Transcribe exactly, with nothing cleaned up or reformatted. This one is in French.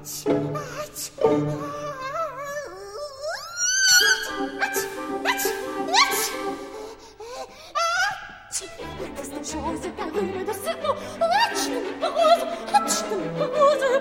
Questa chose carina da seno, acci, pause, acci, pause.